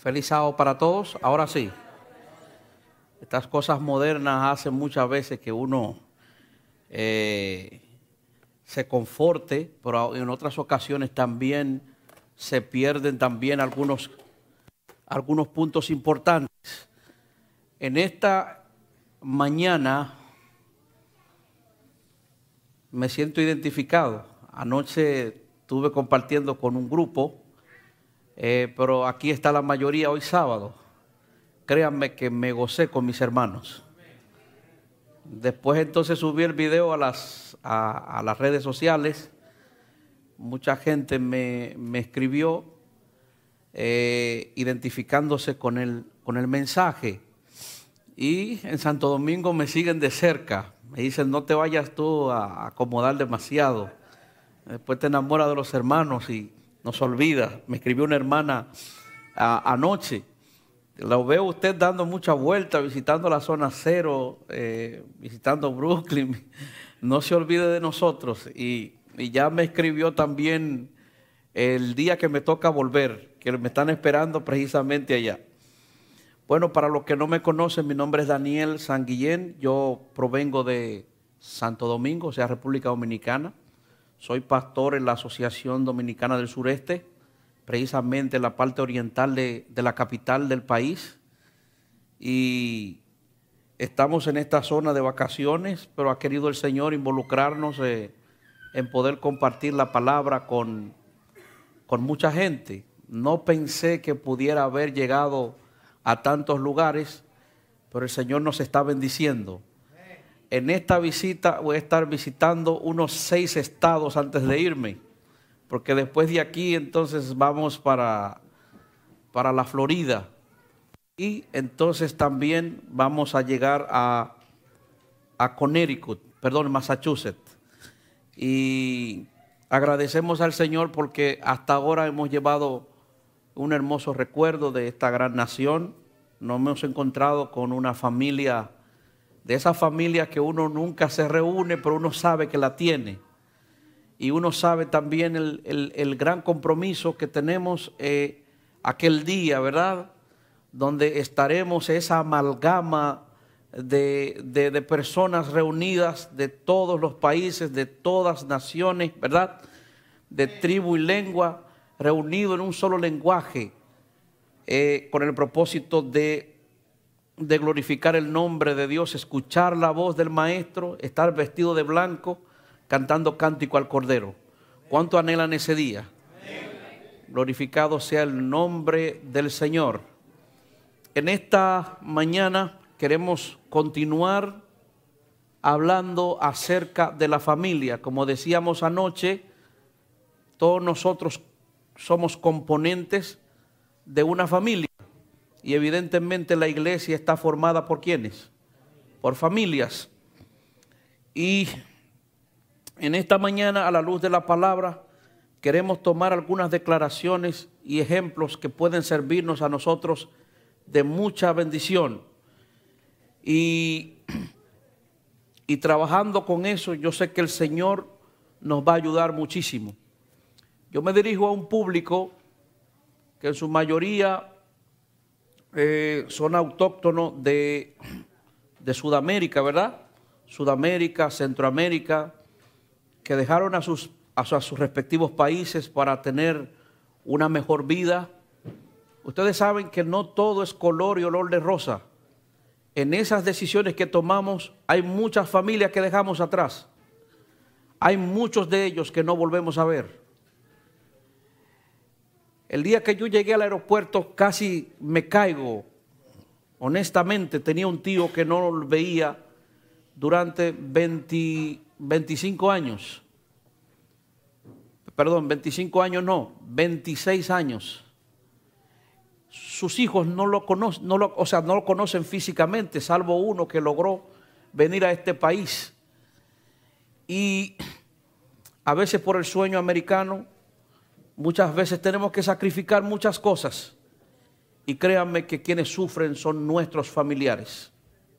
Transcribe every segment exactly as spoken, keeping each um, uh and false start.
Feliz sábado para todos. Ahora sí, estas cosas modernas hacen muchas veces que uno eh, se conforte, pero en otras ocasiones también se pierden también algunos, algunos puntos importantes. En esta mañana me siento identificado. Anoche estuve compartiendo con un grupo. Eh, pero aquí está la mayoría hoy sábado. Créanme que me gocé con mis hermanos. Después entonces subí el video a las, a, a las redes sociales. Mucha gente me, me escribió eh, identificándose con el, con el mensaje. Y en Santo Domingo me siguen de cerca. Me dicen, no te vayas tú a acomodar demasiado. Después te enamoras de los hermanos y no se olvida. Me escribió una hermana a, anoche. Lo veo usted dando mucha vuelta, visitando la zona cero, eh, visitando Brooklyn. No se olvide de nosotros. Y, y ya me escribió también el día que me toca volver, que me están esperando precisamente allá. Bueno, para los que no me conocen, mi nombre es Daniel Sanguillén. Yo provengo de Santo Domingo, o sea, República Dominicana. Soy pastor en la Asociación Dominicana del Sureste, precisamente en la parte oriental de, de la capital del país. Y estamos en esta zona de vacaciones, pero ha querido el Señor involucrarnos eh, en poder compartir la palabra con, con mucha gente. No pensé que pudiera haber llegado a tantos lugares, pero el Señor nos está bendiciendo. En esta visita voy a estar visitando unos seis estados antes de irme, porque después de aquí entonces vamos para, para la Florida y entonces también vamos a llegar a, a Connecticut, perdón, Massachusetts. Y agradecemos al Señor porque hasta ahora hemos llevado un hermoso recuerdo de esta gran nación. Nos hemos encontrado con una familia, de esa familia que uno nunca se reúne, pero uno sabe que la tiene. Y uno sabe también el, el, el gran compromiso que tenemos eh, aquel día, ¿verdad? Donde estaremos esa amalgama de, de, de personas reunidas de todos los países, de todas naciones, ¿verdad? De tribu y lengua, reunidos en un solo lenguaje, eh, con el propósito de de glorificar el nombre de Dios, escuchar la voz del Maestro, estar vestido de blanco, cantando cántico al Cordero. ¿Cuánto anhelan ese día? Amén. Glorificado sea el nombre del Señor. En esta mañana queremos continuar hablando acerca de la familia. Como decíamos anoche, todos nosotros somos componentes de una familia. Y evidentemente la iglesia está formada por ¿quiénes? Por familias. Y en esta mañana, a la luz de la palabra, queremos tomar algunas declaraciones y ejemplos que pueden servirnos a nosotros de mucha bendición. Y, y trabajando con eso, yo sé que el Señor nos va a ayudar muchísimo. Yo me dirijo a un público que en su mayoría Eh, son autóctonos de, de Sudamérica, ¿verdad? Sudamérica, Centroamérica, que dejaron a sus, a sus, a sus respectivos países para tener una mejor vida. Ustedes saben que no todo es color y olor de rosa. En esas decisiones que tomamos hay muchas familias que dejamos atrás. Hay muchos de ellos que no volvemos a ver. El día que yo llegué al aeropuerto casi me caigo. Honestamente, tenía un tío que no lo veía durante veinte, veinticinco años. Perdón, veinticinco años no, veintiséis años. Sus hijos no lo conocen, no lo, o sea, no lo conocen físicamente, salvo uno que logró venir a este país. Y a veces por el sueño americano, muchas veces tenemos que sacrificar muchas cosas. Y créanme que quienes sufren son nuestros familiares.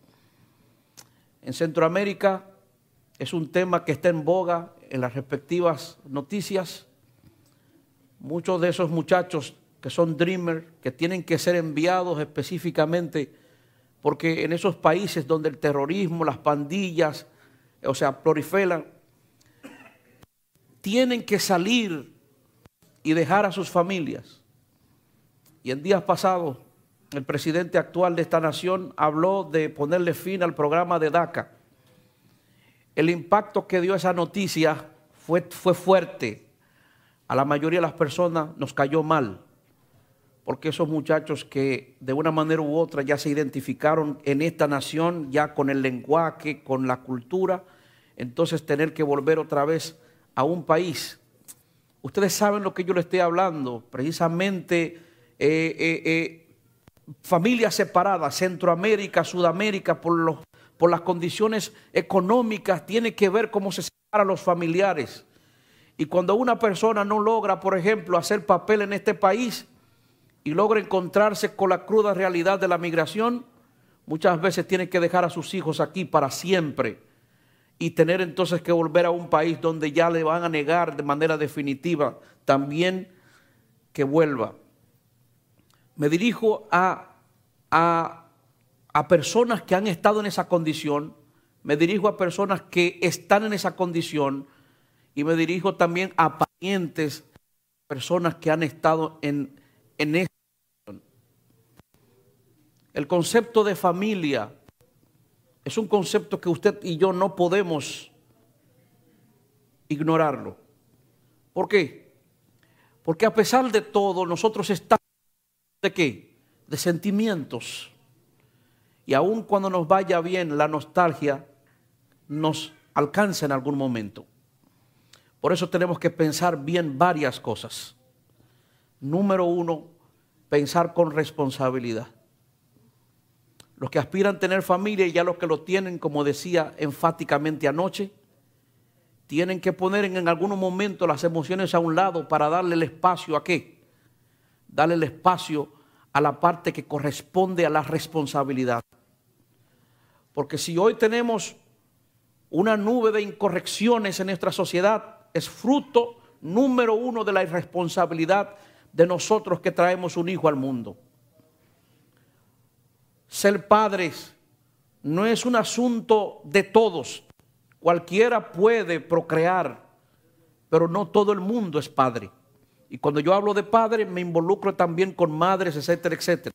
En Centroamérica es un tema que está en boga en las respectivas noticias. Muchos de esos muchachos que son dreamers, que tienen que ser enviados específicamente, porque en esos países donde el terrorismo, las pandillas, o sea, proliferan, tienen que salir y dejar a sus familias. Y en días pasados, el presidente actual de esta nación habló de ponerle fin al programa de DACA. El impacto que dio esa noticia fue, fue fuerte. A la mayoría de las personas nos cayó mal, porque esos muchachos que de una manera u otra ya se identificaron en esta nación, ya con el lenguaje, con la cultura, entonces tener que volver otra vez a un país. Ustedes saben lo que yo les estoy hablando, precisamente eh, eh, eh, familias separadas, Centroamérica, Sudamérica, por, los, por las condiciones económicas, tiene que ver cómo se separan los familiares. Y cuando una persona no logra, por ejemplo, hacer papel en este país y logra encontrarse con la cruda realidad de la migración, muchas veces tiene que dejar a sus hijos aquí para siempre y tener entonces que volver a un país donde ya le van a negar de manera definitiva también que vuelva. Me dirijo a, a, a personas que han estado en esa condición, me dirijo a personas que están en esa condición y me dirijo también a parientes, personas que han estado en, en esa condición. El concepto de familia es un concepto que usted y yo no podemos ignorarlo. ¿Por qué? Porque a pesar de todo, nosotros estamos ¿de qué? De sentimientos. Y aun cuando nos vaya bien, la nostalgia nos alcanza en algún momento. Por eso tenemos que pensar bien varias cosas. Número uno, pensar con responsabilidad. Los que aspiran a tener familia y ya los que lo tienen, como decía enfáticamente anoche, tienen que poner en, en algún momento las emociones a un lado para darle el espacio ¿a qué? Darle el espacio a la parte que corresponde a la responsabilidad. Porque si hoy tenemos una nube de incorrecciones en nuestra sociedad, es fruto número uno de la irresponsabilidad de nosotros que traemos un hijo al mundo. Ser padres no es un asunto de todos. Cualquiera puede procrear, pero no todo el mundo es padre. Y cuando yo hablo de padre, me involucro también con madres, etcétera, etcétera.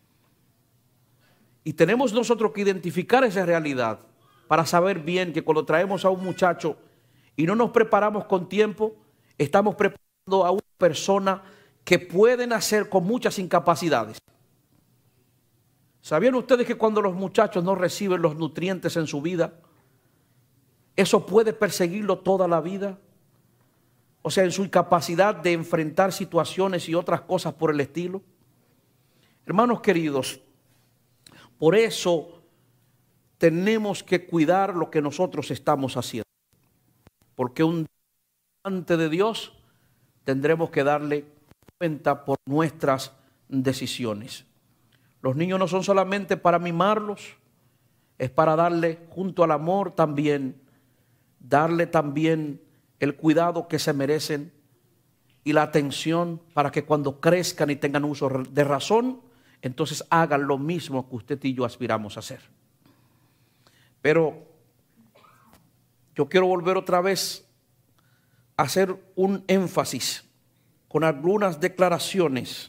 Y tenemos nosotros que identificar esa realidad para saber bien que cuando traemos a un muchacho y no nos preparamos con tiempo, estamos preparando a una persona que puede nacer con muchas incapacidades. ¿Sabían ustedes que cuando los muchachos no reciben los nutrientes en su vida, eso puede perseguirlo toda la vida? O sea, en su incapacidad de enfrentar situaciones y otras cosas por el estilo. Hermanos queridos, por eso tenemos que cuidar lo que nosotros estamos haciendo. Porque un día delante de Dios tendremos que darle cuenta por nuestras decisiones. Los niños no son solamente para mimarlos, es para darle junto al amor también, darle también el cuidado que se merecen y la atención para que cuando crezcan y tengan uso de razón, entonces hagan lo mismo que usted y yo aspiramos a hacer. Pero yo quiero volver otra vez a hacer un énfasis con algunas declaraciones.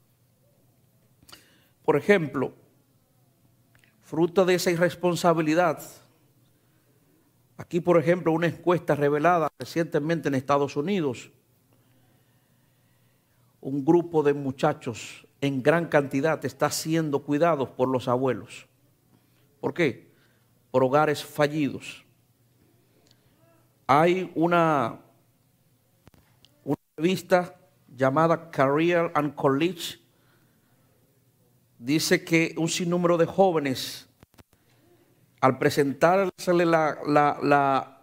Por ejemplo, fruto de esa irresponsabilidad, aquí por ejemplo una encuesta revelada recientemente en Estados Unidos, un grupo de muchachos en gran cantidad está siendo cuidados por los abuelos. ¿Por qué? Por hogares fallidos. Hay una, una revista llamada Career and College. Dice que un sinnúmero de jóvenes, al presentársele la, la, la,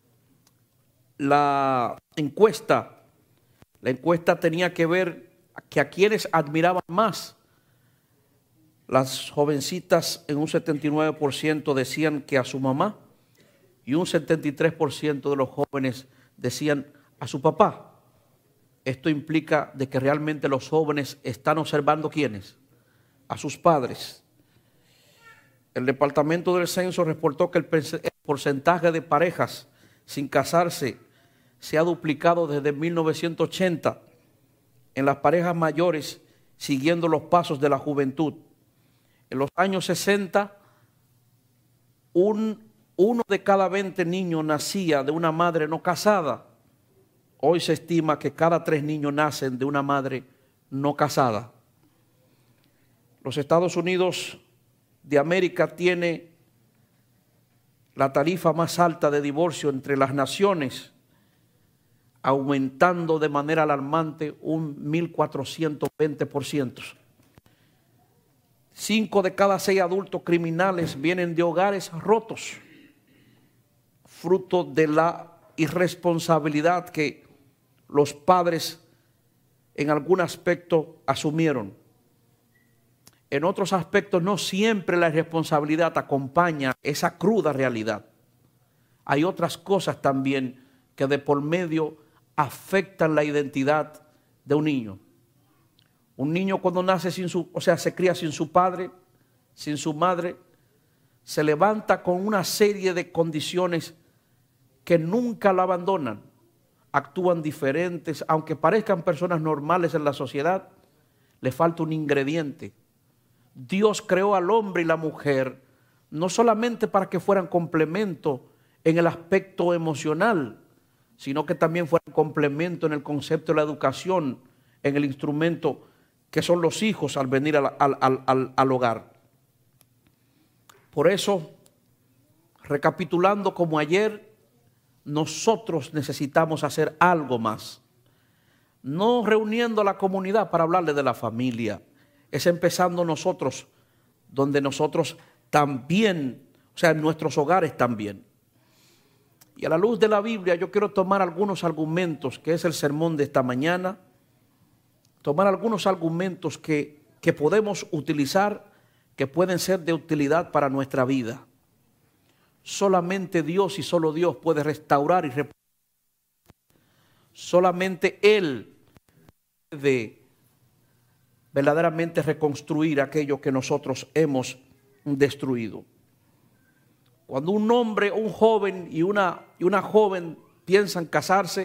la encuesta, la encuesta tenía que ver que a quienes admiraban más. Las jovencitas en un setenta y nueve por ciento decían que a su mamá y un setenta y tres por ciento de los jóvenes decían a su papá. Esto implica de que realmente los jóvenes están observando ¿quiénes? A sus padres. El Departamento del Censo reportó que el porcentaje de parejas sin casarse se ha duplicado desde mil novecientos ochenta en las parejas mayores, siguiendo los pasos de la juventud. En los años sesenta, un, uno de cada veinte niños nacía de una madre no casada. Hoy se estima que cada tres niños nacen de una madre no casada. Los Estados Unidos de América tiene la tarifa más alta de divorcio entre las naciones, aumentando de manera alarmante un mil cuatrocientos veinte por ciento. Cinco de cada seis adultos criminales vienen de hogares rotos, fruto de la irresponsabilidad que los padres en algún aspecto asumieron. En otros aspectos no siempre la irresponsabilidad acompaña esa cruda realidad. Hay otras cosas también que de por medio afectan la identidad de un niño. Un niño cuando nace sin su, o sea, se cría sin su padre, sin su madre, se levanta con una serie de condiciones que nunca la abandonan. Actúan diferentes, aunque parezcan personas normales en la sociedad, le falta un ingrediente. Dios creó al hombre y la mujer no solamente para que fueran complemento en el aspecto emocional, sino que también fueran complemento en el concepto de la educación, en el instrumento que son los hijos al venir al, al, al, al hogar. Por eso, recapitulando como ayer, nosotros necesitamos hacer algo más. No reuniendo a la comunidad para hablarle de la familia, es empezando nosotros, donde nosotros también, o sea, en nuestros hogares también. Y a la luz de la Biblia yo quiero tomar algunos argumentos, que es el sermón de esta mañana, tomar algunos argumentos que, que podemos utilizar, que pueden ser de utilidad para nuestra vida. Solamente Dios y solo Dios puede restaurar y reparar. Solamente Él puede verdaderamente reconstruir aquello que nosotros hemos destruido. Cuando un hombre, un joven y una, y una joven piensan casarse,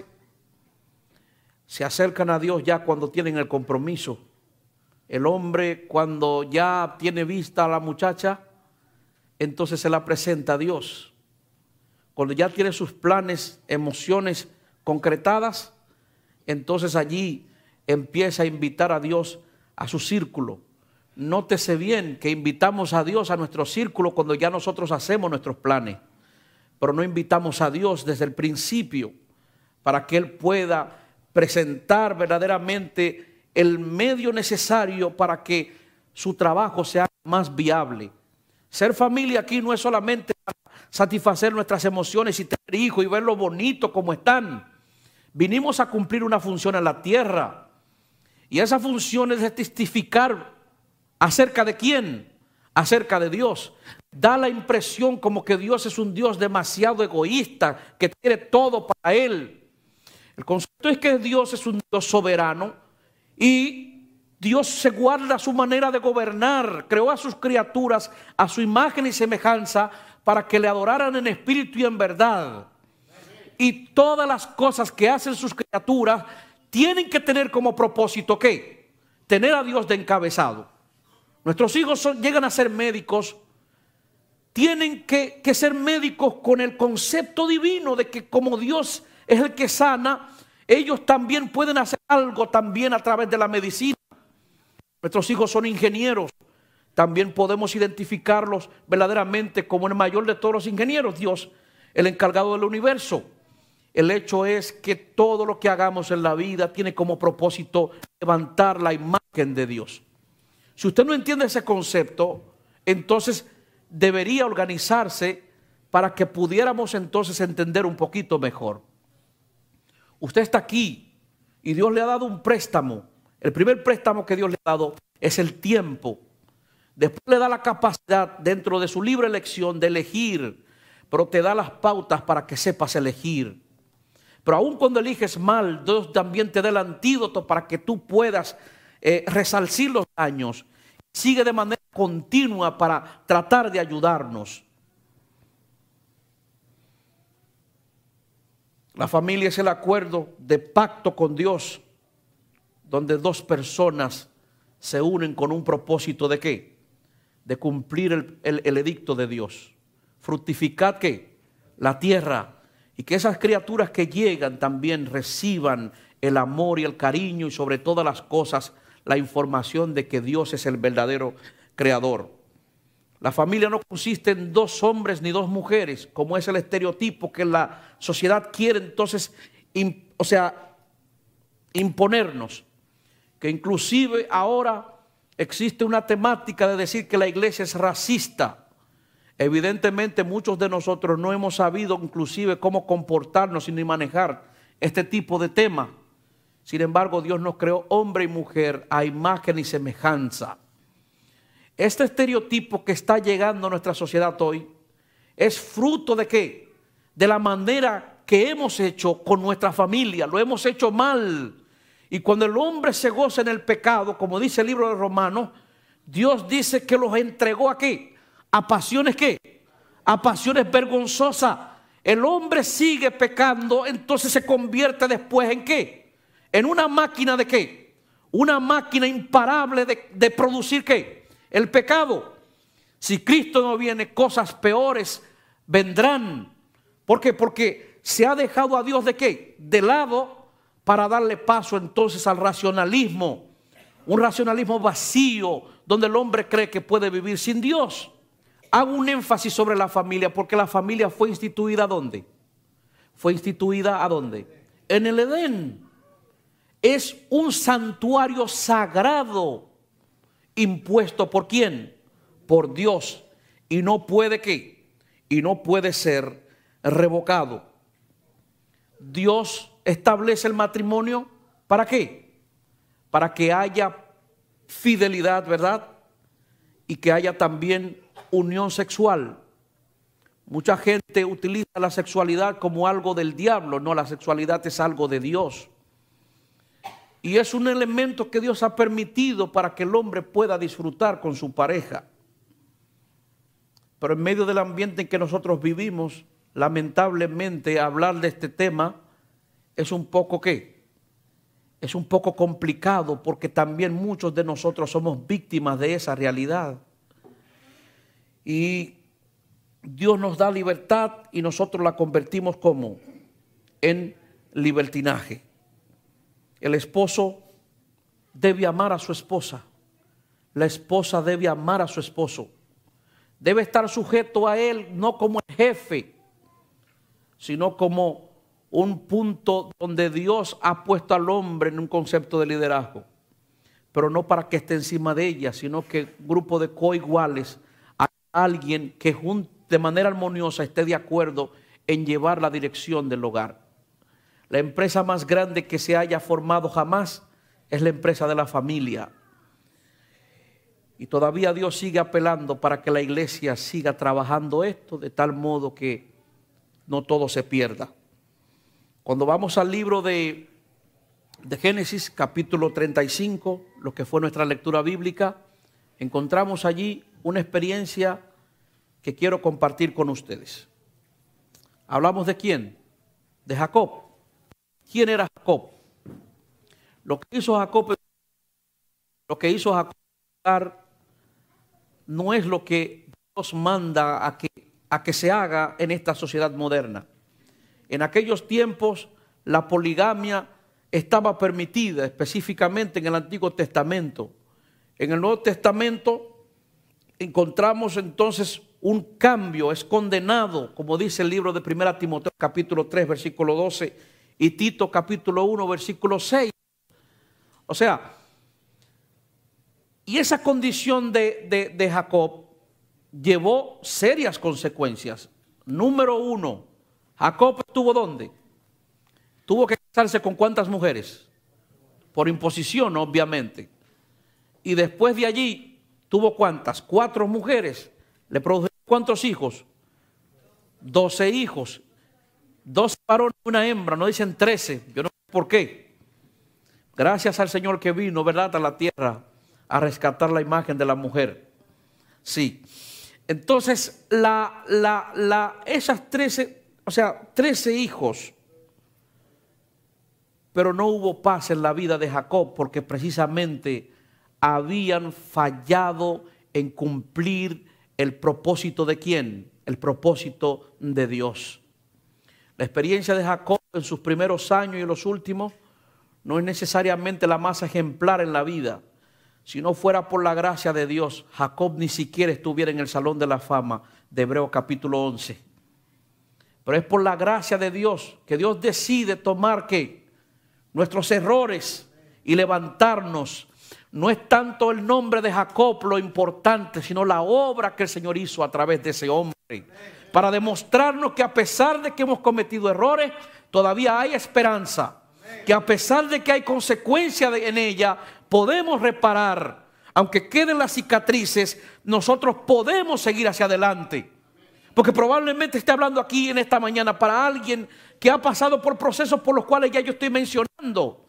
se acercan a Dios ya cuando tienen el compromiso. El hombre cuando ya tiene vista a la muchacha, entonces se la presenta a Dios. Cuando ya tiene sus planes, emociones concretadas, entonces allí empieza a invitar a Dios a su círculo. Nótese bien que invitamos a Dios a nuestro círculo cuando ya nosotros hacemos nuestros planes, pero no invitamos a Dios desde el principio para que Él pueda presentar verdaderamente el medio necesario para que su trabajo sea más viable. Ser familia aquí no es solamente satisfacer nuestras emociones y tener hijos y ver lo bonito como están. Vinimos a cumplir una función en la tierra, y esa función es de testificar acerca de quién, acerca de Dios. Da la impresión como que Dios es un Dios demasiado egoísta, que quiere todo para Él. El concepto es que Dios es un Dios soberano y Dios se guarda su manera de gobernar. Creó a sus criaturas a su imagen y semejanza para que le adoraran en espíritu y en verdad. Y todas las cosas que hacen sus criaturas tienen que tener como propósito ¿qué? Tener a Dios de encabezado. Nuestros hijos son, llegan a ser médicos, tienen que, que ser médicos con el concepto divino de que como Dios es el que sana, ellos también pueden hacer algo también a través de la medicina. Nuestros hijos son ingenieros, también podemos identificarlos verdaderamente como el mayor de todos los ingenieros, Dios, el encargado del universo. El hecho es que todo lo que hagamos en la vida tiene como propósito levantar la imagen de Dios. Si usted no entiende ese concepto, entonces debería organizarse para que pudiéramos entonces entender un poquito mejor. Usted está aquí y Dios le ha dado un préstamo. El primer préstamo que Dios le ha dado es el tiempo. Después le da la capacidad dentro de su libre elección de elegir, pero te da las pautas para que sepas elegir. Pero aun cuando eliges mal, Dios también te da el antídoto para que tú puedas eh, resarcir los daños. Sigue de manera continua para tratar de ayudarnos. La familia es el acuerdo de pacto con Dios, donde dos personas se unen con un propósito de ¿qué? De cumplir el, el, el edicto de Dios. Fructificad ¿qué? La tierra. Y que esas criaturas que llegan también reciban el amor y el cariño y sobre todas las cosas la información de que Dios es el verdadero creador. La familia no consiste en dos hombres ni dos mujeres, como es el estereotipo que la sociedad quiere entonces, in, o sea, imponernos. Que inclusive ahora existe una temática de decir que la iglesia es racista. Evidentemente muchos de nosotros no hemos sabido inclusive cómo comportarnos ni manejar este tipo de tema. Sin embargo, Dios nos creó hombre y mujer a imagen y semejanza. Este estereotipo que está llegando a nuestra sociedad hoy es fruto de ¿qué? De la manera que hemos hecho con nuestra familia. Lo hemos hecho mal. Y cuando el hombre se goza en el pecado, como dice el libro de Romanos, Dios dice que los entregó ¿a qué? A pasiones ¿qué? A pasiones vergonzosas. El hombre sigue pecando, entonces se convierte después ¿en qué? En una máquina de ¿qué? Una máquina imparable de, de producir ¿qué? El pecado. Si Cristo no viene, cosas peores vendrán. ¿Por qué? Porque se ha dejado a Dios de ¿qué? De lado para darle paso entonces al racionalismo. Un racionalismo vacío donde el hombre cree que puede vivir sin Dios. Hago un énfasis sobre la familia porque la familia fue instituida ¿dónde? Fue instituida ¿a dónde? En el Edén. Es un santuario sagrado impuesto ¿por quién? Por Dios. Y no puede ¿qué? Y no puede ser revocado. Dios establece el matrimonio ¿para qué? Para que haya fidelidad, ¿verdad? Y que haya también unión sexual. Mucha gente utiliza la sexualidad como algo del diablo. No, la sexualidad es algo de Dios. Y es un elemento que Dios ha permitido para que el hombre pueda disfrutar con su pareja. Pero en medio del ambiente en que nosotros vivimos, lamentablemente hablar de este tema es un poco ¿qué? Es un poco complicado porque también muchos de nosotros somos víctimas de esa realidad. Y Dios nos da libertad y nosotros la convertimos como en libertinaje. El esposo debe amar a su esposa. La esposa debe amar a su esposo. Debe estar sujeto a él no como el jefe, sino como un punto donde Dios ha puesto al hombre en un concepto de liderazgo. Pero no para que esté encima de ella, sino que un grupo de coiguales, alguien que de manera armoniosa esté de acuerdo en llevar la dirección del hogar. La empresa más grande que se haya formado jamás es la empresa de la familia. Y todavía Dios sigue apelando para que la iglesia siga trabajando esto de tal modo que no todo se pierda. Cuando vamos al libro de, de Génesis, capítulo treinta y cinco, lo que fue nuestra lectura bíblica, encontramos allí una experiencia que quiero compartir con ustedes. ¿Hablamos de quién? De Jacob. ¿Quién era Jacob? Lo que hizo Jacob, lo que hizo Jacob no es lo que Dios manda a que, a que se haga en esta sociedad moderna. En aquellos tiempos la poligamia estaba permitida, específicamente en el Antiguo Testamento. En el Nuevo Testamento encontramos entonces un cambio, es condenado, como dice el libro de Primera Timoteo capítulo tres versículo doce y Tito capítulo uno versículo seis. O sea, y esa condición de, de, de Jacob llevó serias consecuencias. Número uno, Jacob estuvo ¿dónde? Tuvo que casarse con ¿cuántas mujeres? Por imposición, obviamente. Y después de allí tuvo ¿cuántas? Cuatro mujeres. ¿Le produjeron cuántos hijos? Doce hijos. Dos varones y una hembra, no dicen trece. Yo no sé por qué. Gracias al Señor que vino, ¿verdad?, a la tierra a rescatar la imagen de la mujer. Sí. Entonces, la, la, la, esas trece, o sea, trece hijos. Pero no hubo paz en la vida de Jacob porque precisamente habían fallado en cumplir el propósito de ¿quién? El propósito de Dios. La experiencia de Jacob en sus primeros años y en los últimos no es necesariamente la más ejemplar en la vida. Si no fuera por la gracia de Dios, Jacob ni siquiera estuviera en el Salón de la Fama de Hebreos capítulo once. Pero es por la gracia de Dios que Dios decide tomar ¿qué? Nuestros errores y levantarnos. No es tanto el nombre de Jacob lo importante, sino la obra que el Señor hizo a través de ese hombre. Para demostrarnos que a pesar de que hemos cometido errores, todavía hay esperanza. Que a pesar de que hay consecuencias en ella, podemos reparar. Aunque queden las cicatrices, nosotros podemos seguir hacia adelante. Porque probablemente esté hablando aquí en esta mañana para alguien que ha pasado por procesos por los cuales ya yo estoy mencionando.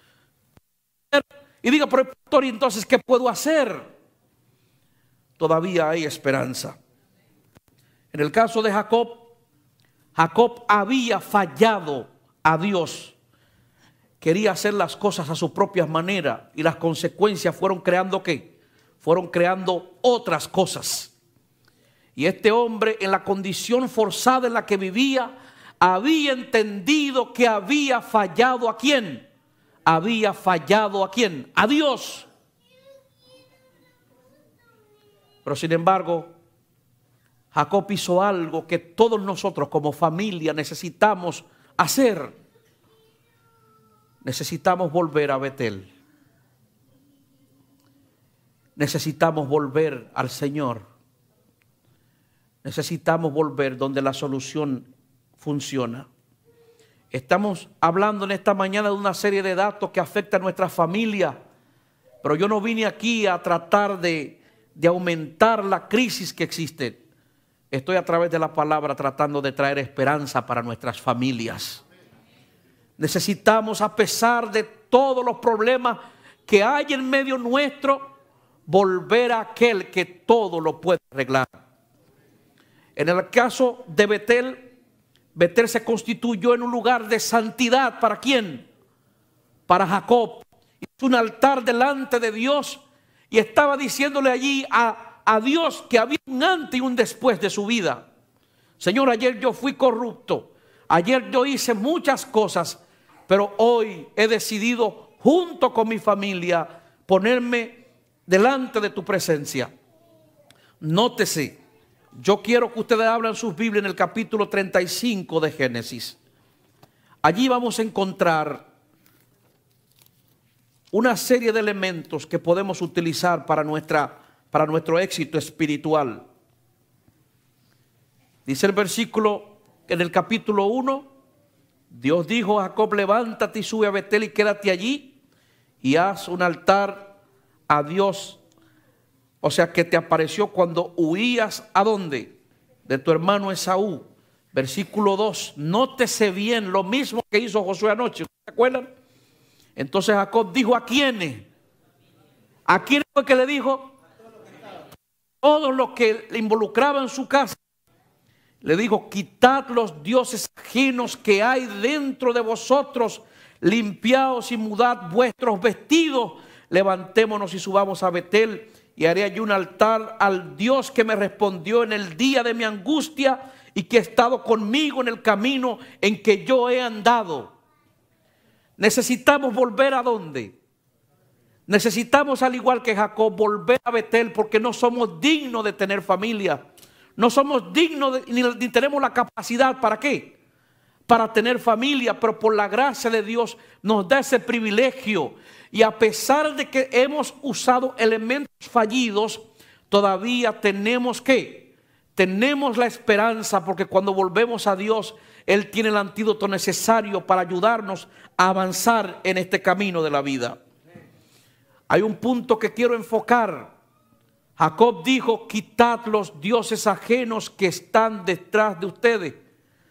Y diga, pero pastor, ¿y entonces qué puedo hacer? Todavía hay esperanza. En el caso de Jacob, Jacob había fallado a Dios. Quería hacer las cosas a su propia manera y las consecuencias fueron creando ¿qué? Fueron creando otras cosas. Y este hombre, en la condición forzada en la que vivía, había entendido que había fallado ¿a quién? Había fallado ¿a quién? A Dios. Pero sin embargo, Jacob hizo algo que todos nosotros como familia necesitamos hacer. Necesitamos volver a Betel. Necesitamos volver al Señor. Necesitamos volver donde la solución funciona. Estamos hablando en esta mañana de una serie de datos que afectan a nuestra familia, pero yo no vine aquí a tratar de, de aumentar la crisis que existe. Estoy a través de la palabra tratando de traer esperanza para nuestras familias. Necesitamos, a pesar de todos los problemas que hay en medio nuestro, volver a aquel que todo lo puede arreglar. En el caso de Betel, Betel se constituyó en un lugar de santidad. ¿Para quién? Para Jacob. Hizo un altar delante de Dios y estaba diciéndole allí a, a Dios que había un antes y un después de su vida. Señor, ayer yo fui corrupto. Ayer yo hice muchas cosas, pero hoy he decidido junto con mi familia ponerme delante de tu presencia. Nótese, yo quiero que ustedes abran sus Biblias en el capítulo treinta y cinco de Génesis. Allí vamos a encontrar una serie de elementos que podemos utilizar para, nuestra, para nuestro éxito espiritual. Dice el versículo en el capítulo uno, Dios dijo a Jacob, levántate y sube a Betel y quédate allí y haz un altar a Dios. O sea que te apareció cuando huías, ¿a dónde? De tu hermano Esaú. Versículo dos, nótese bien lo mismo que hizo Josué anoche, ¿se acuerdan? Entonces Jacob dijo, ¿a quiénes? ¿A quién fue que le dijo? Todos los que le involucraban en su casa. Le dijo, quitad los dioses ajenos que hay dentro de vosotros, limpiaos y mudad vuestros vestidos, levantémonos y subamos a Betel y haré allí un altar al Dios que me respondió en el día de mi angustia y que ha estado conmigo en el camino en que yo he andado. Necesitamos volver ¿a dónde? Necesitamos, al igual que Jacob, volver a Betel porque no somos dignos de tener familia. No somos dignos de, ni, ni tenemos la capacidad. ¿Para qué? Para tener familia, pero por la gracia de Dios nos da ese privilegio. Y a pesar de que hemos usado elementos fallidos, todavía tenemos que, tenemos la esperanza, porque cuando volvemos a Dios, Él tiene el antídoto necesario para ayudarnos a avanzar en este camino de la vida. Hay un punto que quiero enfocar. Jacob dijo, quitad los dioses ajenos que están detrás de ustedes.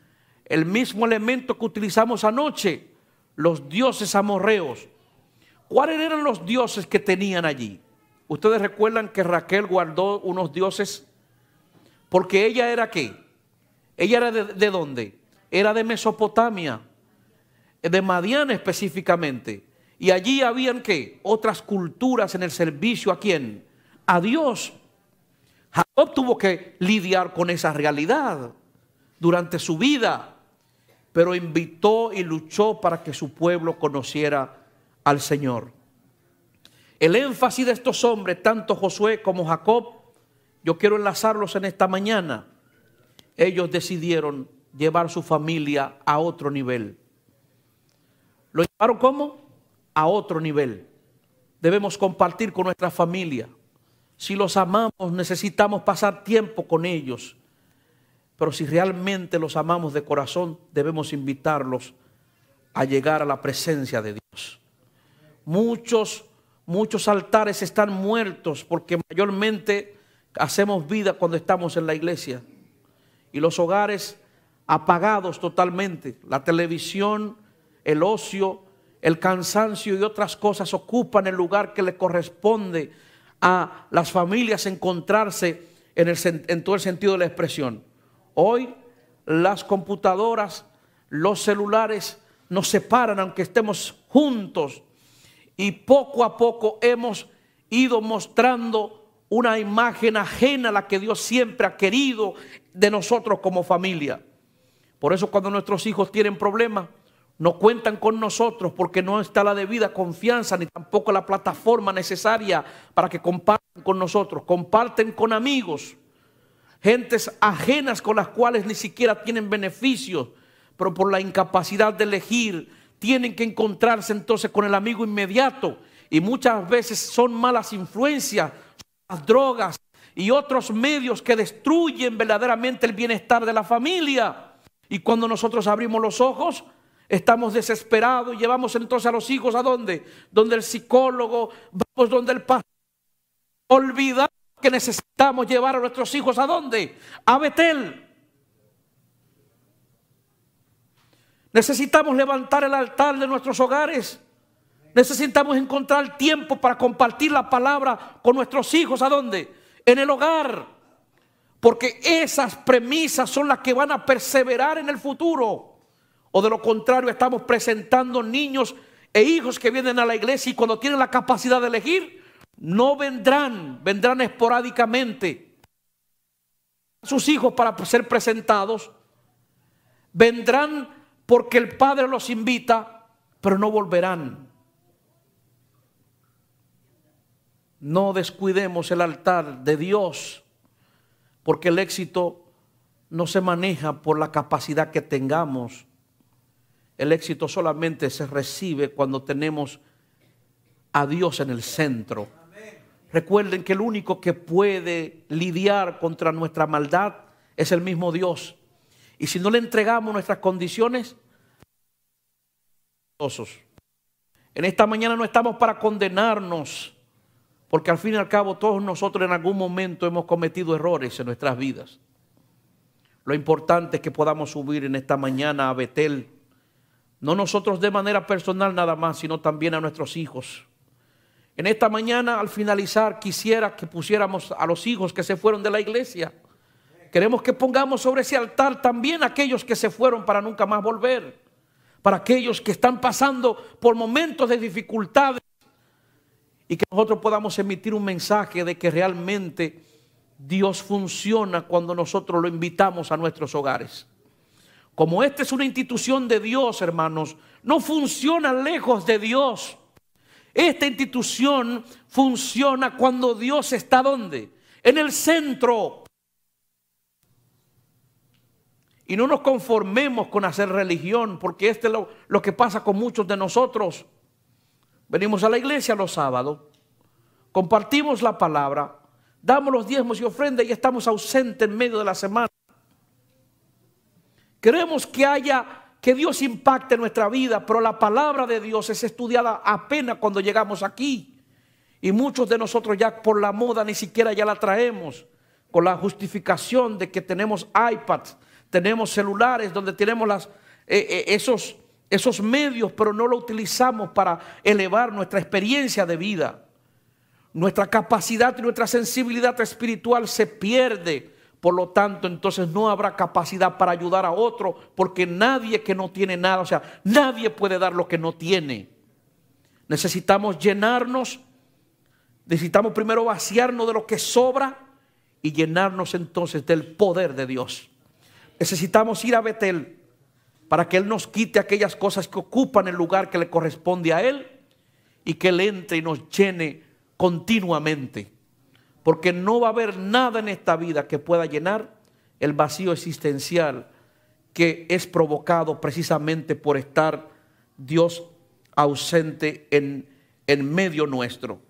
el mismo elemento que utilizamos anoche, los dioses amorreos. ¿Cuáles eran los dioses que tenían allí? Ustedes recuerdan que Raquel guardó unos dioses porque ella era ¿qué? Ella era de, ¿de dónde? Era de Mesopotamia, de Madián específicamente. Y allí habían ¿qué? Otras culturas en el servicio ¿a quién? A Dios. Jacob tuvo que lidiar con esa realidad durante su vida, pero invitó y luchó para que su pueblo conociera al Señor. El énfasis de estos hombres, tanto Josué como Jacob, yo quiero enlazarlos en esta mañana. Ellos decidieron llevar su familia a otro nivel. ¿Lo llevaron cómo? A otro nivel. Debemos compartir con nuestra familia. Si los amamos, necesitamos pasar tiempo con ellos. Pero si realmente los amamos de corazón, debemos invitarlos a llegar a la presencia de Dios. Muchos, muchos altares están muertos porque mayormente hacemos vida cuando estamos en la iglesia. Y los hogares apagados totalmente. La televisión, el ocio, el cansancio y otras cosas ocupan el lugar que le corresponde a las familias encontrarse en, el, en todo el sentido de la expresión. Hoy las computadoras, los celulares nos separan aunque estemos juntos, y poco a poco hemos ido mostrando una imagen ajena a la que Dios siempre ha querido de nosotros como familia. Por eso cuando nuestros hijos tienen problemas, no cuentan con nosotros porque no está la debida confianza ni tampoco la plataforma necesaria para que compartan con nosotros. Comparten con amigos, gentes ajenas con las cuales ni siquiera tienen beneficios, pero por la incapacidad de elegir tienen que encontrarse entonces con el amigo inmediato, y muchas veces son malas influencias, las drogas y otros medios que destruyen verdaderamente el bienestar de la familia. Y cuando nosotros abrimos los ojos, estamos desesperados y llevamos entonces a los hijos ¿a dónde? Donde el psicólogo, vamos donde el pastor. Olvidamos que necesitamos llevar a nuestros hijos ¿a dónde? A Betel. Necesitamos levantar el altar de nuestros hogares. Necesitamos encontrar tiempo para compartir la palabra con nuestros hijos ¿a dónde? En el hogar. Porque esas premisas son las que van a perseverar en el futuro. O de lo contrario, estamos presentando niños e hijos que vienen a la iglesia y cuando tienen la capacidad de elegir, no vendrán, vendrán esporádicamente. Sus hijos para ser presentados, vendrán porque el Padre los invita, pero no volverán. No descuidemos el altar de Dios, porque el éxito no se maneja por la capacidad que tengamos. El éxito solamente se recibe cuando tenemos a Dios en el centro. Amén. Recuerden que el único que puede lidiar contra nuestra maldad es el mismo Dios. Y si no le entregamos nuestras condiciones, en esta mañana no estamos para condenarnos, porque al fin y al cabo todos nosotros en algún momento hemos cometido errores en nuestras vidas. Lo importante es que podamos subir en esta mañana a Betel. No nosotros de manera personal nada más, sino también a nuestros hijos. En esta mañana, al finalizar, quisiera que pusiéramos a los hijos que se fueron de la iglesia. Queremos que pongamos sobre ese altar también a aquellos que se fueron para nunca más volver. Para aquellos que están pasando por momentos de dificultades. Y que nosotros podamos emitir un mensaje de que realmente Dios funciona cuando nosotros lo invitamos a nuestros hogares. Como esta es una institución de Dios, hermanos, no funciona lejos de Dios. Esta institución funciona cuando Dios está ¿dónde? En el centro. Y no nos conformemos con hacer religión, porque esto es lo, lo que pasa con muchos de nosotros. Venimos a la iglesia los sábados, compartimos la palabra, damos los diezmos y ofrendas y estamos ausentes en medio de la semana. Queremos que haya, que Dios impacte nuestra vida, pero la palabra de Dios es estudiada apenas cuando llegamos aquí. Y muchos de nosotros ya por la moda ni siquiera ya la traemos, con la justificación de que tenemos iPads, tenemos celulares, donde tenemos las, eh, eh, esos, esos medios, pero no lo utilizamos para elevar nuestra experiencia de vida. Nuestra capacidad y nuestra sensibilidad espiritual se pierde. Por lo tanto, entonces no habrá capacidad para ayudar a otro, porque nadie que no tiene nada, o sea, nadie puede dar lo que no tiene. Necesitamos llenarnos, necesitamos primero vaciarnos de lo que sobra y llenarnos entonces del poder de Dios. Necesitamos ir a Betel para que Él nos quite aquellas cosas que ocupan el lugar que le corresponde a Él y que Él entre y nos llene continuamente, porque no va a haber nada en esta vida que pueda llenar el vacío existencial que es provocado precisamente por estar Dios ausente en, en medio nuestro.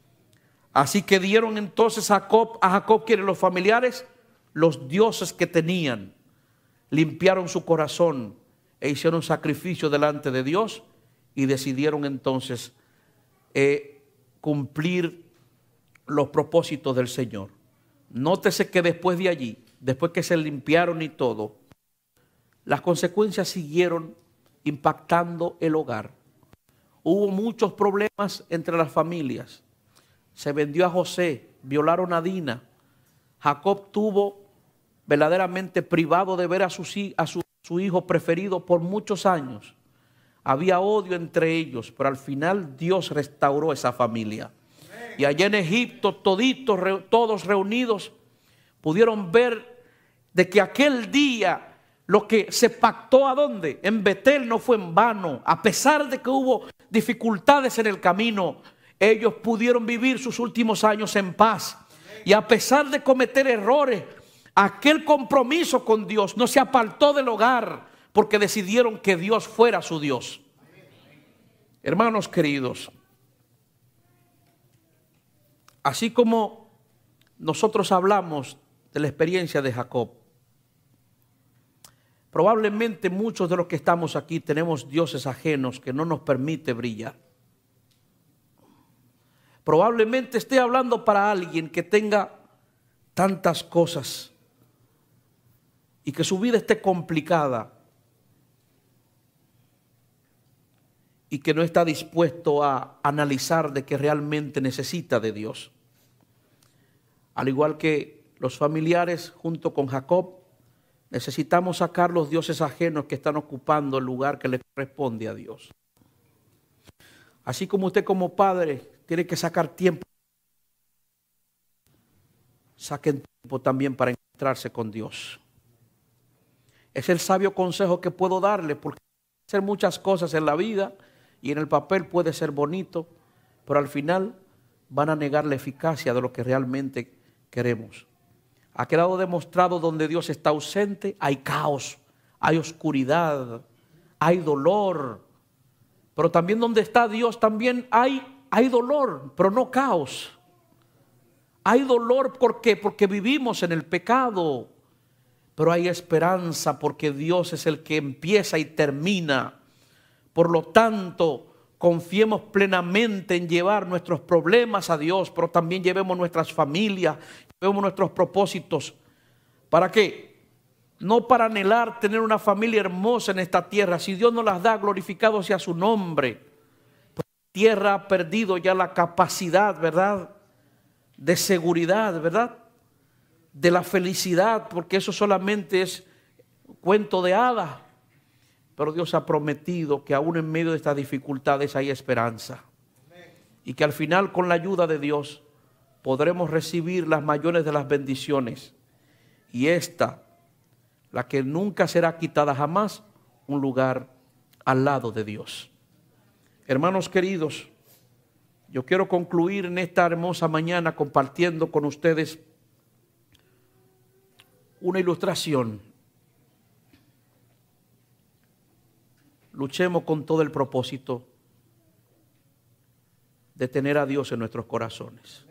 Así que dieron entonces a Jacob, a Jacob quieren los familiares, los dioses que tenían, limpiaron su corazón e hicieron sacrificio delante de Dios y decidieron entonces eh, cumplir los propósitos del Señor. Nótese que después de allí, después que se limpiaron y todo, las consecuencias siguieron impactando el hogar. Hubo muchos problemas entre las familias. Se vendió a José, violaron a Dina. Jacob tuvo verdaderamente privado de ver a, su, a su, su hijo preferido por muchos años. Había odio entre ellos, pero al final Dios restauró esa familia. Y allá en Egipto, toditos, todos reunidos, pudieron ver de que aquel día lo que se pactó, ¿a dónde? En Betel, no fue en vano. A pesar de que hubo dificultades en el camino, ellos pudieron vivir sus últimos años en paz. Y a pesar de cometer errores, aquel compromiso con Dios no se apartó del hogar, porque decidieron que Dios fuera su Dios. Hermanos queridos, así como nosotros hablamos de la experiencia de Jacob, probablemente muchos de los que estamos aquí tenemos dioses ajenos que no nos permite brillar. Probablemente esté hablando para alguien que tenga tantas cosas y que su vida esté complicada y que no está dispuesto a analizar de que realmente necesita de Dios. Al igual que los familiares junto con Jacob, necesitamos sacar los dioses ajenos que están ocupando el lugar que le corresponde a Dios. Así como usted como padre tiene que sacar tiempo, saquen tiempo también para encontrarse con Dios. Es el sabio consejo que puedo darle, porque hacer muchas cosas en la vida y en el papel puede ser bonito, pero al final van a negar la eficacia de lo que realmente queremos. Ha quedado demostrado donde Dios está ausente, hay caos, hay oscuridad, hay dolor. Pero también donde está Dios también hay, hay dolor, pero no caos. Hay dolor, ¿por qué? Porque vivimos en el pecado. Pero hay esperanza porque Dios es el que empieza y termina. Por lo tanto, confiemos plenamente en llevar nuestros problemas a Dios, pero también llevemos nuestras familias, llevemos nuestros propósitos. ¿Para qué? No para anhelar tener una familia hermosa en esta tierra. Si Dios nos las da, glorificado sea su nombre. Pues la tierra ha perdido ya la capacidad, ¿verdad?, de seguridad, ¿verdad?, de la felicidad, porque eso solamente es cuento de hadas. Pero Dios ha prometido que aún en medio de estas dificultades hay esperanza. Y que al final, con la ayuda de Dios, podremos recibir las mayores de las bendiciones. Y esta, la que nunca será quitada jamás, un lugar al lado de Dios. Hermanos queridos, yo quiero concluir en esta hermosa mañana compartiendo con ustedes una ilustración. Luchemos con todo el propósito de tener a Dios en nuestros corazones.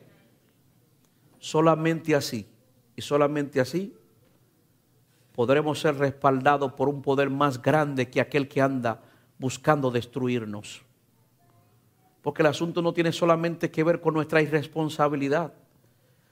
Solamente así, y solamente así, podremos ser respaldados por un poder más grande que aquel que anda buscando destruirnos. Porque el asunto no tiene solamente que ver con nuestra irresponsabilidad,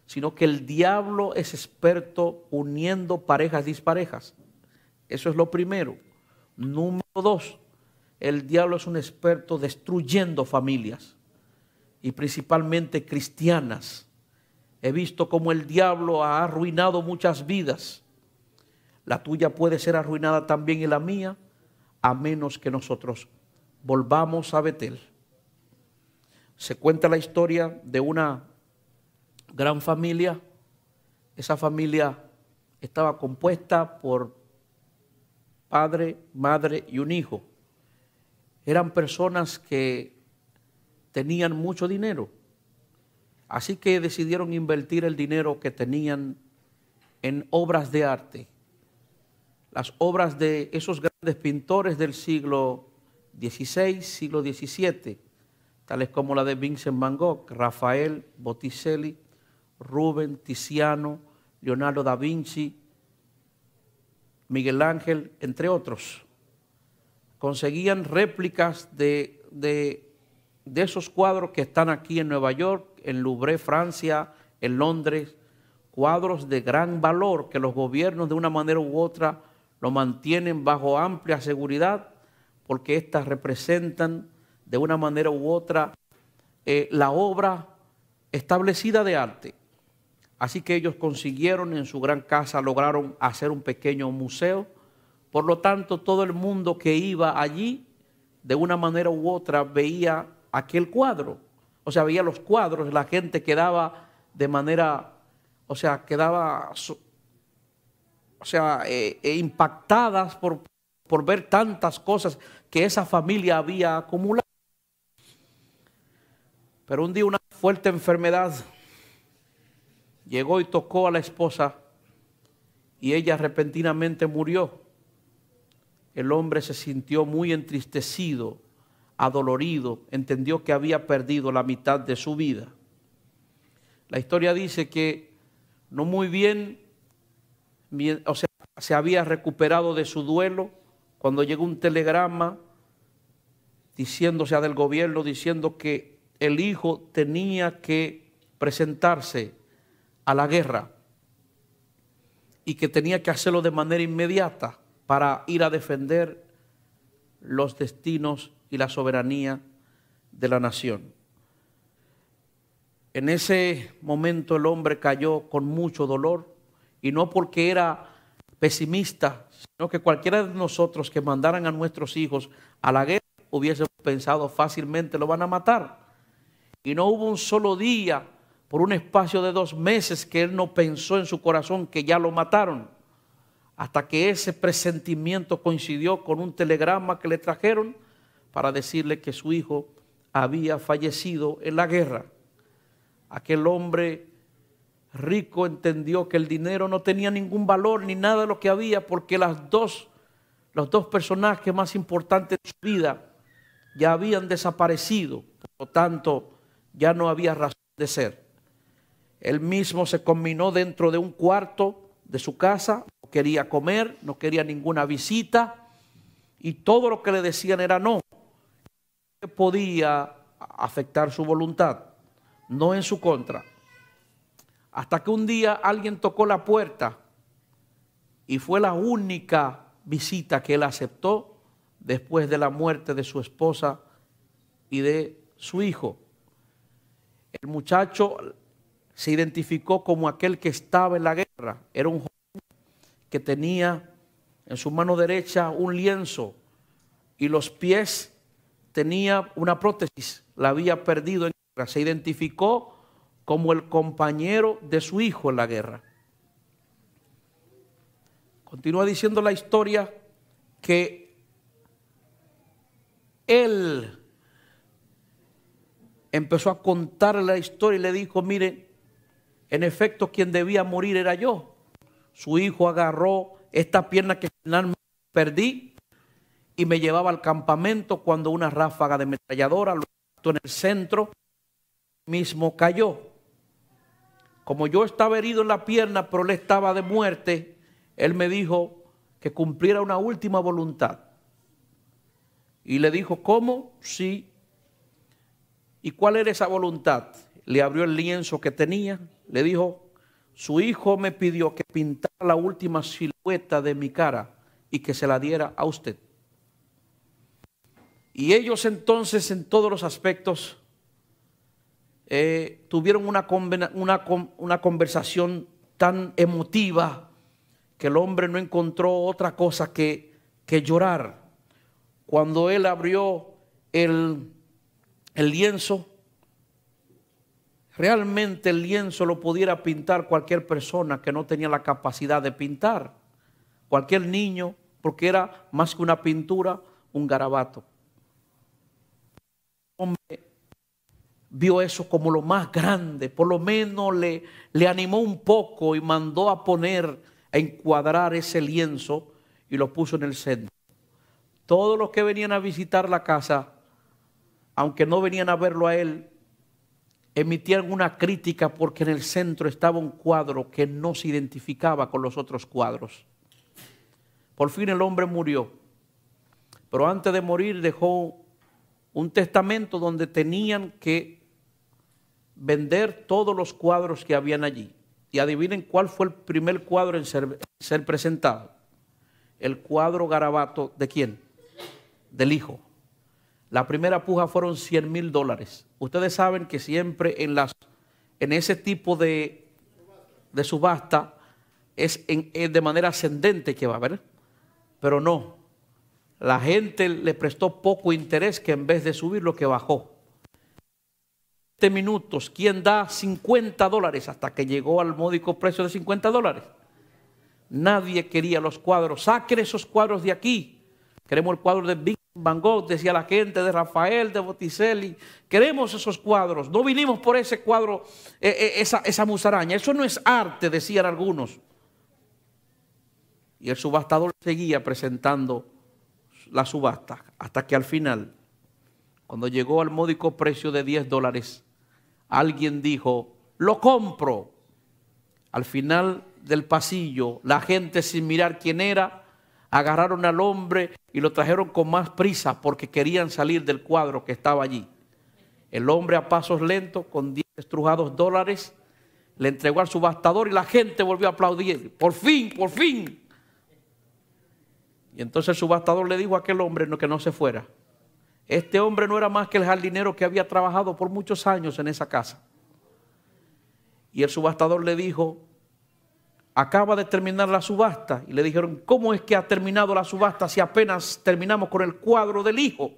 sino que el diablo es experto uniendo parejas disparejas. Eso es lo primero. Número dos, el diablo es un experto destruyendo familias y principalmente cristianas. He visto cómo el diablo ha arruinado muchas vidas. La tuya puede ser arruinada también y la mía, a menos que nosotros volvamos a Betel. Se cuenta la historia de una gran familia. Esa familia estaba compuesta por padre, madre y un hijo. Eran personas que tenían mucho dinero, así que decidieron invertir el dinero que tenían en obras de arte. Las obras de esos grandes pintores del siglo dieciséis, siglo diecisiete, tales como la de Vincent Van Gogh, Rafael, Botticelli, Rubens, Tiziano, Leonardo da Vinci, Miguel Ángel, entre otros. Conseguían réplicas de, de, de esos cuadros que están aquí en Nueva York, en Louvre, Francia, en Londres, cuadros de gran valor que los gobiernos de una manera u otra lo mantienen bajo amplia seguridad, porque éstas representan de una manera u otra eh, la obra establecida de arte. Así que ellos consiguieron en su gran casa, lograron hacer un pequeño museo. Por lo tanto, todo el mundo que iba allí, de una manera u otra, veía aquel cuadro. O sea, veía los cuadros, la gente quedaba de manera, o sea, quedaba, o sea, eh, eh, impactadas por, por ver tantas cosas que esa familia había acumulado. Pero un día una fuerte enfermedad llegó y tocó a la esposa y ella repentinamente murió. El hombre se sintió muy entristecido, adolorido, entendió que había perdido la mitad de su vida. La historia dice que no muy bien, o sea, se había recuperado de su duelo cuando llegó un telegrama diciéndose del gobierno, diciendo que el hijo tenía que presentarse a la guerra y que tenía que hacerlo de manera inmediata para ir a defender los destinos y la soberanía de la nación. En ese momento el hombre cayó con mucho dolor, y no porque era pesimista, sino que cualquiera de nosotros que mandaran a nuestros hijos a la guerra hubiésemos pensado fácilmente lo van a matar. Y no hubo un solo día por un espacio de dos meses que él no pensó en su corazón que ya lo mataron, hasta que ese presentimiento coincidió con un telegrama que le trajeron para decirle que su hijo había fallecido en la guerra. Aquel hombre rico entendió que el dinero no tenía ningún valor ni nada de lo que había, porque las dos, los dos personajes más importantes de su vida ya habían desaparecido. Por lo tanto, ya no había razón de ser. Él mismo se combinó dentro de un cuarto de su casa, no quería comer, no quería ninguna visita, y todo lo que le decían era no. Podía afectar su voluntad, no en su contra. Hasta que un día alguien tocó la puerta y fue la única visita que él aceptó después de la muerte de su esposa y de su hijo. El muchacho se identificó como aquel que estaba en la guerra. Era un joven que tenía en su mano derecha un lienzo y los pies tenía una prótesis, la había perdido en guerra. Se identificó como el compañero de su hijo en la guerra. Continúa diciendo la historia que él empezó a contarle la historia y le dijo, mire, en efecto quien debía morir era yo. Su hijo agarró esta pierna que finalmente perdí y me llevaba al campamento cuando una ráfaga de ametralladora lo impactó en el centro, mismo cayó. Como yo estaba herido en la pierna, pero él estaba de muerte, él me dijo que cumpliera una última voluntad. Y le dijo, ¿cómo? Sí. ¿Y cuál era esa voluntad? Le abrió el lienzo que tenía Le dijo, su hijo me pidió que pintara la última silueta de mi cara y que se la diera a usted. Y ellos entonces en todos los aspectos eh, tuvieron una, una, una conversación tan emotiva que el hombre no encontró otra cosa que, que llorar. Cuando él abrió el, el lienzo, realmente el lienzo lo pudiera pintar cualquier persona que no tenía la capacidad de pintar. Cualquier niño, porque era más que una pintura, un garabato. El hombre vio eso como lo más grande, por lo menos le, le animó un poco y mandó a poner, a encuadrar ese lienzo y lo puso en el centro. Todos los que venían a visitar la casa, aunque no venían a verlo a él, emitían una crítica porque en el centro estaba un cuadro que no se identificaba con los otros cuadros. Por fin el hombre murió, pero antes de morir dejó un testamento donde tenían que vender todos los cuadros que habían allí. Y adivinen cuál fue el primer cuadro en ser, ser presentado. El cuadro garabato, ¿de quién? Del hijo. La primera puja fueron cien mil dólares. Ustedes saben que siempre en, las, en ese tipo de, de subasta es, en, es de manera ascendente que va a haber. Pero no, la gente le prestó poco interés, que en vez de subir lo que bajó. veinte minutos, ¿quién da cincuenta dólares? Hasta que llegó al módico precio de cincuenta dólares. Nadie quería los cuadros. Saquen esos cuadros de aquí. Queremos el cuadro de Vincent Van Gogh, decía la gente, de Rafael, de Botticelli. Queremos esos cuadros. No vinimos por ese cuadro, eh, eh, esa, esa musaraña. Eso no es arte, decían algunos. Y el subastador seguía presentando la subasta hasta que al final, cuando llegó al módico precio de diez dólares, alguien dijo, lo compro. Al final del pasillo, la gente, sin mirar quién era, agarraron al hombre y lo trajeron con más prisa porque querían salir del cuadro que estaba allí. El hombre, a pasos lentos, con diez estrujados dólares, le entregó al subastador y la gente volvió a aplaudir. Por fin, por fin. Y entonces el subastador le dijo a aquel hombre que no se fuera. Este hombre no era más que el jardinero que había trabajado por muchos años en esa casa. Y el subastador le dijo, acaba de terminar la subasta. Y le dijeron, ¿cómo es que ha terminado la subasta si apenas terminamos con el cuadro del hijo?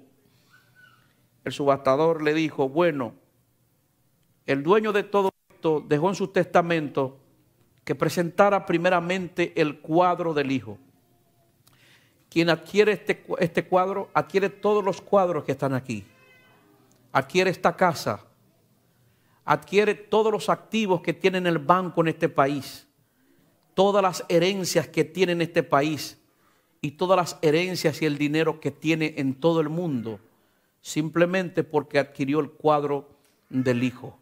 El subastador le dijo, bueno, el dueño de todo esto dejó en su testamento que presentara primeramente el cuadro del hijo. Quien adquiere este, este cuadro, adquiere todos los cuadros que están aquí. Adquiere esta casa. Adquiere todos los activos que tiene en el banco en este país. Todas las herencias que tiene en este país. Y todas las herencias y el dinero que tiene en todo el mundo. Simplemente porque adquirió el cuadro del hijo.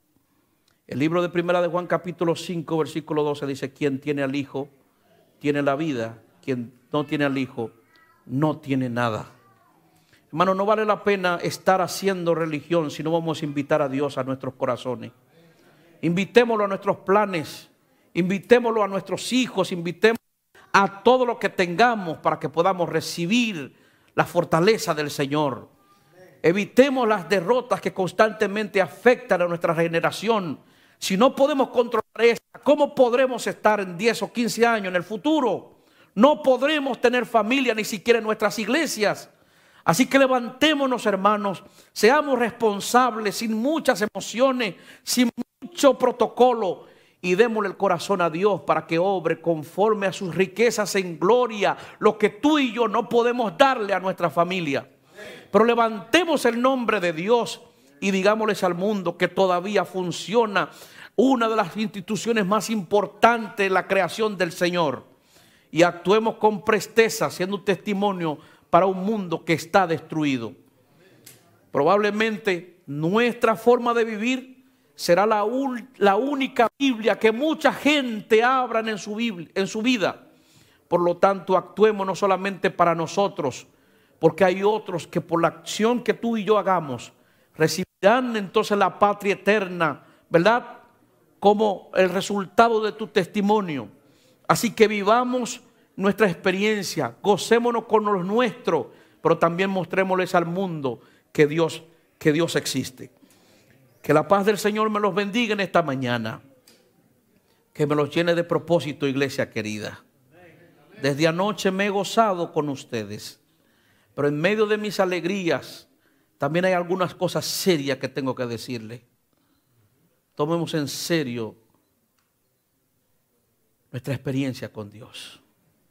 El libro de Primera de Juan capítulo cinco versículo doce dice, quien tiene al hijo, tiene la vida. Quien no tiene al hijo, no tiene nada. Hermano, no vale la pena estar haciendo religión si no vamos a invitar a Dios a nuestros corazones. Invitémoslo a nuestros planes, invitémoslo a nuestros hijos, invitémoslo a todo lo que tengamos para que podamos recibir la fortaleza del Señor. Evitemos las derrotas que constantemente afectan a nuestra generación. Si no podemos controlar esta, ¿cómo podremos estar en diez o quince años en el futuro? No podremos tener familia ni siquiera en nuestras iglesias. Así que levantémonos, hermanos, seamos responsables, sin muchas emociones, sin mucho protocolo, y démosle el corazón a Dios para que obre conforme a sus riquezas en gloria, lo que tú y yo no podemos darle a nuestra familia. Pero levantemos el nombre de Dios y digámosles al mundo que todavía funciona una de las instituciones más importantes de la creación del Señor. Y actuemos con presteza, siendo un testimonio para un mundo que está destruido. Probablemente nuestra forma de vivir será la, la única Biblia que mucha gente abran en su, Biblia, en su vida. Por lo tanto, actuemos no solamente para nosotros, porque hay otros que por la acción que tú y yo hagamos recibirán entonces la patria eterna, ¿verdad? como el resultado de tu testimonio. Así que vivamos nuestra experiencia, gocémonos con los nuestros, pero también mostrémosles al mundo que Dios, que Dios existe. Que la paz del Señor me los bendiga en esta mañana. Que me los llene de propósito, iglesia querida. Desde anoche me he gozado con ustedes, pero en medio de mis alegrías también hay algunas cosas serias que tengo que decirles. Tomemos en serio nuestra experiencia con Dios.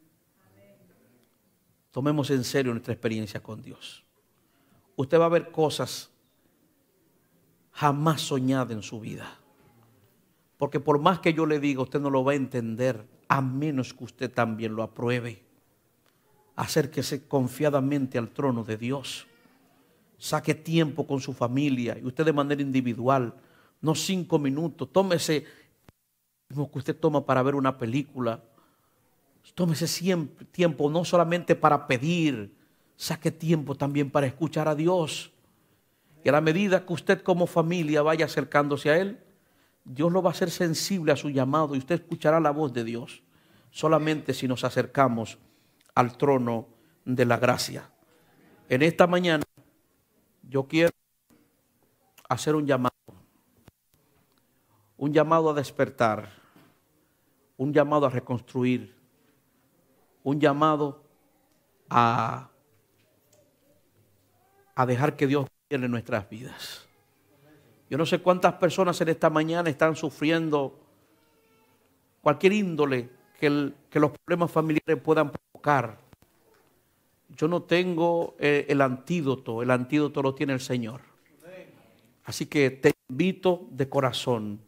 Tomemos en serio nuestra experiencia con Dios. Usted va a ver cosas jamás soñadas en su vida. Porque por más que yo le diga, usted no lo va a entender, a menos que usted también lo apruebe. Acérquese confiadamente al trono de Dios. Saque tiempo con su familia y usted de manera individual, no cinco minutos. Tómese lo que usted toma para ver una película. Tómese siempre tiempo, no solamente para pedir, saque tiempo también para escuchar a Dios. Y a la medida que usted como familia vaya acercándose a Él, Dios lo va a hacer sensible a su llamado y usted escuchará la voz de Dios. Solamente si nos acercamos al trono de la gracia. En esta mañana yo quiero hacer un llamado. Un llamado a despertar. Un llamado a reconstruir. Un llamado a, a dejar que Dios gobierne nuestras vidas. Yo no sé cuántas personas en esta mañana están sufriendo cualquier índole que, el, que los problemas familiares puedan provocar. Yo no tengo eh, el antídoto, el antídoto lo tiene el Señor. Así que te invito de corazón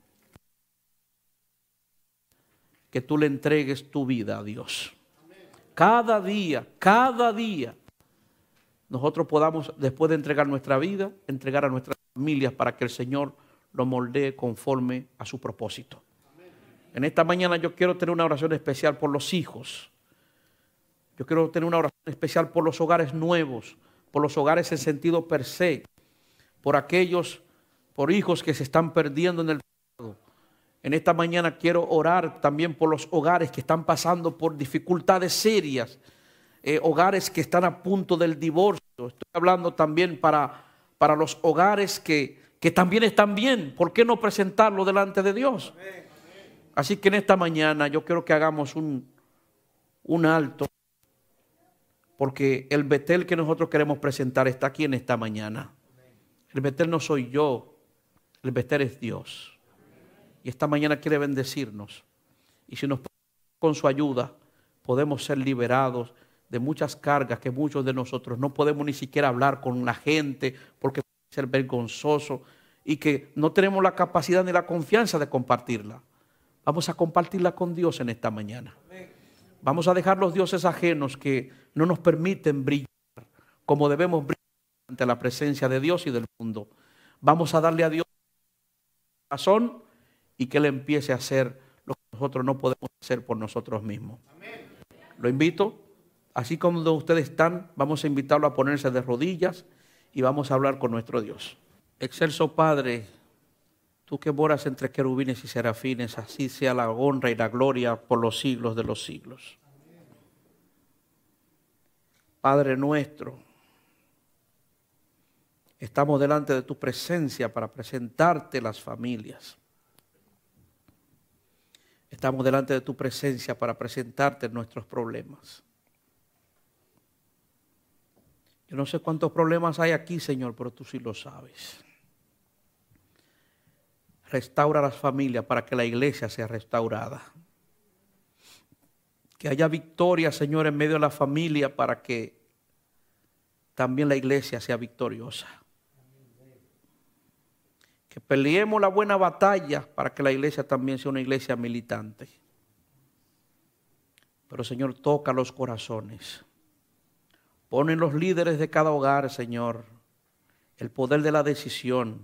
que tú le entregues tu vida a Dios. Cada día, cada día, nosotros podamos, después de entregar nuestra vida, entregar a nuestras familias para que el Señor lo moldee conforme a su propósito. En esta mañana yo quiero tener una oración especial por los hijos. Yo quiero tener una oración especial por los hogares nuevos, por los hogares en sentido per se, por aquellos, por hijos que se están perdiendo en el pecado. En esta mañana quiero orar también por los hogares que están pasando por dificultades serias, eh, hogares que están a punto del divorcio. Estoy hablando también para, para los hogares que, que también están bien. ¿Por qué no presentarlo delante de Dios? Así que en esta mañana yo quiero que hagamos un, un alto, porque el Betel que nosotros queremos presentar está aquí en esta mañana. El Betel no soy yo, el Betel es Dios. Y esta mañana quiere bendecirnos. Y si nos con su ayuda podemos ser liberados de muchas cargas que muchos de nosotros no podemos ni siquiera hablar con la gente porque puede ser vergonzoso y que no tenemos la capacidad ni la confianza de compartirla. Vamos a compartirla con Dios en esta mañana. Vamos a dejar los dioses ajenos que no nos permiten brillar como debemos brillar ante la presencia de Dios y del mundo. Vamos a darle a Dios razón y que Él empiece a hacer lo que nosotros no podemos hacer por nosotros mismos. Lo invito, así como ustedes están, vamos a invitarlo a ponerse de rodillas y vamos a hablar con nuestro Dios. Excelso Padre, tú que moras entre querubines y serafines, así sea la honra y la gloria por los siglos de los siglos. Padre nuestro, estamos delante de tu presencia para presentarte las familias. Estamos delante de tu presencia para presentarte nuestros problemas. Yo no sé cuántos problemas hay aquí, Señor, pero tú sí lo sabes. Restaura las familias para que la iglesia sea restaurada. Que haya victoria, Señor, en medio de la familia para que también la iglesia sea victoriosa. Que peleemos la buena batalla para que la iglesia también sea una iglesia militante. Pero, Señor, toca los corazones. Pon en los líderes de cada hogar, Señor, el poder de la decisión.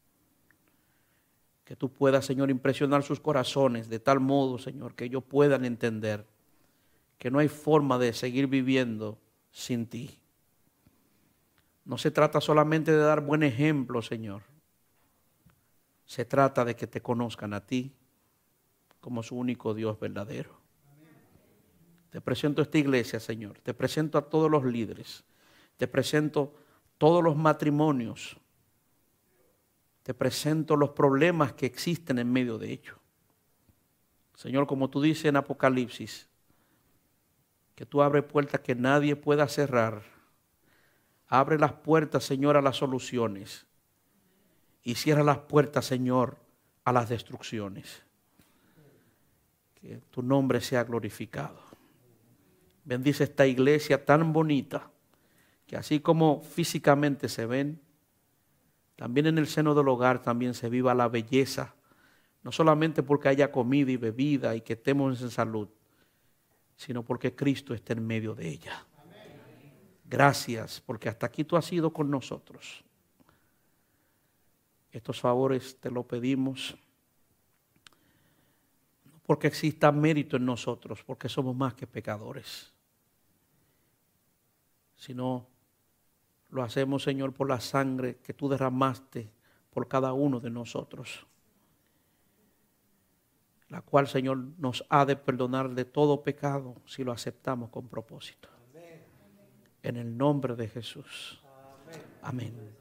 Que tú puedas, Señor, impresionar sus corazones de tal modo, Señor, que ellos puedan entender que no hay forma de seguir viviendo sin ti. No se trata solamente de dar buen ejemplo, Señor. Se trata de que te conozcan a ti como su único Dios verdadero. Te presento esta iglesia, Señor. Te presento a todos los líderes. Te presento todos los matrimonios. Te presento los problemas que existen en medio de ellos. Señor, como tú dices en Apocalipsis, que tú abres puertas que nadie pueda cerrar. Abre las puertas, Señor, a las soluciones. Y cierra las puertas, Señor, a las destrucciones. Que tu nombre sea glorificado. Bendice esta iglesia tan bonita, que así como físicamente se ven, también en el seno del hogar también se viva la belleza, no solamente porque haya comida y bebida y que estemos en salud, sino porque Cristo está en medio de ella. Gracias, porque hasta aquí tú has ido con nosotros. Estos favores te los pedimos, no porque exista mérito en nosotros, porque somos más que pecadores, sino lo hacemos, Señor, por la sangre que tú derramaste por cada uno de nosotros, la cual, Señor, nos ha de perdonar de todo pecado si lo aceptamos con propósito. En el nombre de Jesús. Amén.